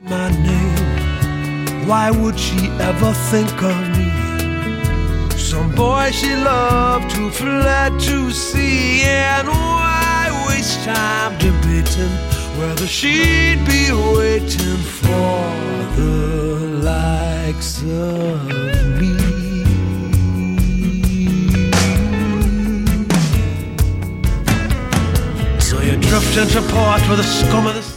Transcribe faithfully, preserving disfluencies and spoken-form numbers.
My name, why would she ever think of me? Some boy she loved who fled to sea. And why waste time debating whether she'd be waiting for the likes of me? So you drift into port with the scum of the